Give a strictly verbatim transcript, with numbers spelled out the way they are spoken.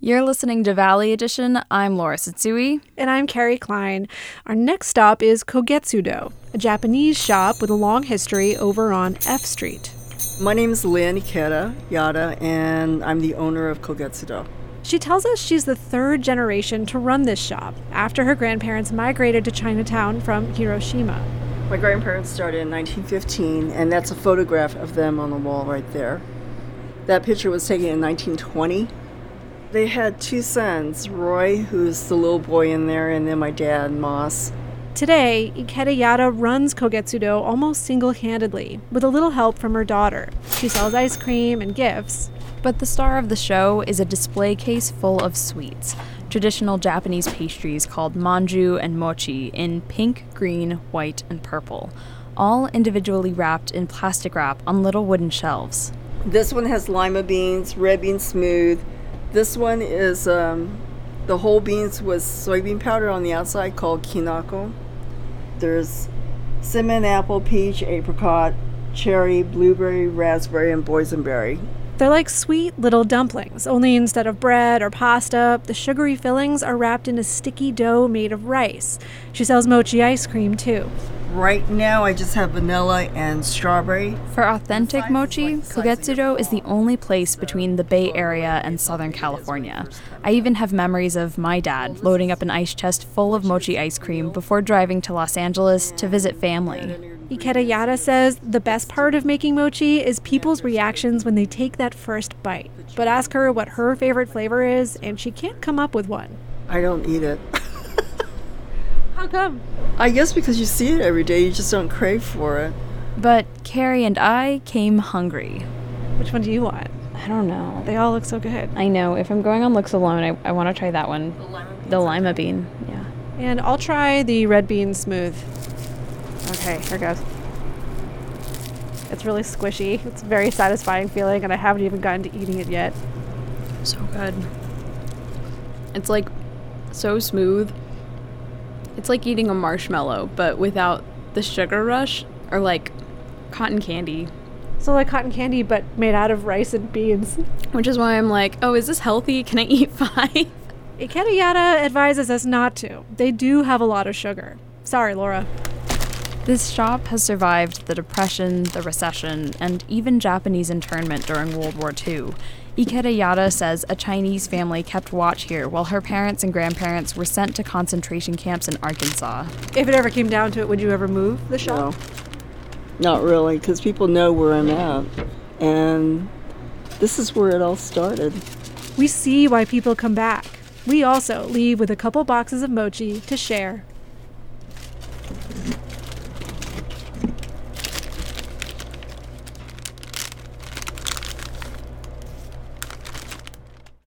You're listening to Valley Edition. I'm Laura Satsui. And I'm Carrie Klein. Our next stop is Kogetsudo, a Japanese shop with a long history over on F Street. My name is Lynn Ikeda Yada, and I'm the owner of Kogetsudo. She tells us she's the third generation to run this shop after her grandparents migrated to Chinatown from Hiroshima. My grandparents started in nineteen fifteen, and that's a photograph of them on the wall right there. That picture was taken in nineteen twenty. They had two sons, Roy, who's the little boy in there, and then my dad, Moss. Today, Ikeda Yada runs Kogetsudo almost single-handedly, with a little help from her daughter. She sells ice cream and gifts. But the star of the show is a display case full of sweets, traditional Japanese pastries called manju and mochi in pink, green, white, and purple, all individually wrapped in plastic wrap on little wooden shelves. This one has lima beans, red bean smooth. This one is, um, the whole beans with soybean powder on the outside called kinako. There's cinnamon, apple, peach, apricot, cherry, blueberry, raspberry, and boysenberry. They're like sweet little dumplings, only instead of bread or pasta, the sugary fillings are wrapped in a sticky dough made of rice. She sells mochi ice cream, too. Right now, I just have vanilla and strawberry. For authentic mochi, Kogetsudo is the only place between the Bay Area and Southern California. I even have memories of my dad loading up an ice chest full of mochi ice cream before driving to Los Angeles to visit family. Ikeda Yada says the best part of making mochi is people's reactions when they take that first bite. But ask her what her favorite flavor is, and she can't come up with one. I don't eat it. How come? I guess because you see it every day, you just don't crave for it. But Carrie and I came hungry. Which one do you want? I don't know. They all look so good. I know. If I'm going on looks alone, I, I want to try that one. The lima bean. The lima bean, yeah. And I'll try the red bean smooth. Okay, here goes. It's really squishy. It's a very satisfying feeling, and I haven't even gotten to eating it yet. So good. It's like so smooth. It's like eating a marshmallow, but without the sugar rush, or like cotton candy. So like cotton candy, but made out of rice and beans. Which is why I'm like, oh, is this healthy? Can I eat five? Ikeda Yada advises us not to. They do have a lot of sugar. Sorry, Laura. This shop has survived the Depression, the Recession, and even Japanese internment during World War Two. Ikeda Yada says a Chinese family kept watch here while her parents and grandparents were sent to concentration camps in Arkansas. If it ever came down to it, would you ever move the shop? No, not really, because people know where I'm at. And this is where it all started. We see why people come back. We also leave with a couple boxes of mochi to share.